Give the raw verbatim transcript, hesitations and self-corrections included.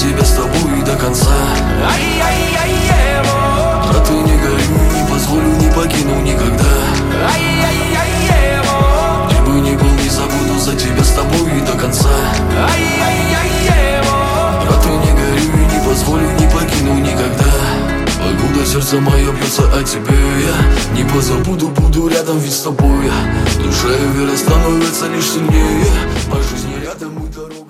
тебя с тобой до конца. Ай-яй-яй-ево, Брат, ты не гори, не позволю, не покину никогда. ай-яй-яй-ево, Где бы ни был, не забуду за тебя с тобой до конца. ай-яй-яй-ево, Брат, ты не гори, не позволю, не покину никогда. Покуда сердце мое бьется о тебе, я не позабуду, буду рядом, ведь с тобой я. Душа и вера становятся лишь сильнее. По жизни рядом мы дорогу.